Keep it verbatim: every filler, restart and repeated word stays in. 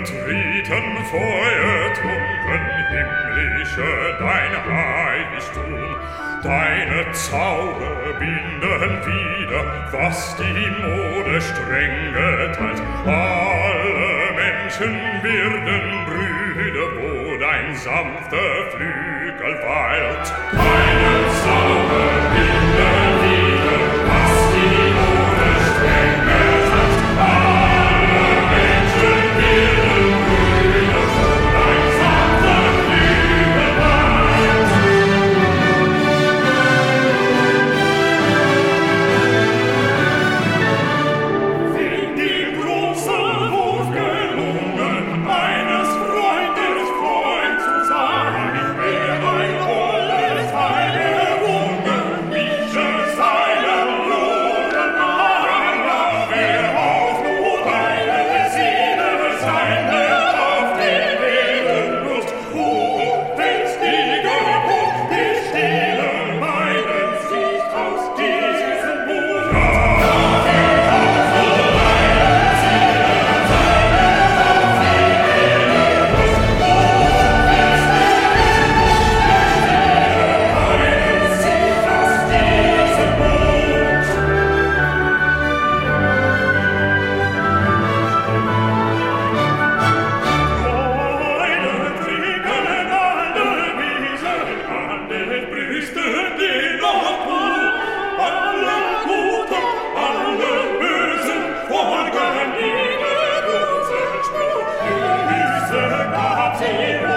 zertreten, feuertrunken, himmlische dein Heiligtum. Deine Zauber binden wieder, was die Mode streng geteilt. Alle Menschen werden Brüder, wo dein sanfter Flügel weilt. Deine Zauber binden wieder, was die Mode streng geteilt. Alle Menschen werden Brüder, wo dein sanfter Flügel weilt. Find die große Wurf gelungen, eines Freundes Freund zu sein. Wer ein holdes Heil errungen, mische seinem Lohnen an. Wer auch nur eine Seele sein wird auf die Lebenlust, wo wächst die Geburt, die Stille meinen Sieg aus diesem Buch. Da geht auch nur eine Seele sein wird auf die Lebenlust, wo wächst die Geburt, meinen Sieg aus diesem Buch. Freuden trinken alle Wiesen, an den Brüsten die Natur. Alle Guten, alle Bösen folgen ihnen unseren Spruch. Grüße gab sie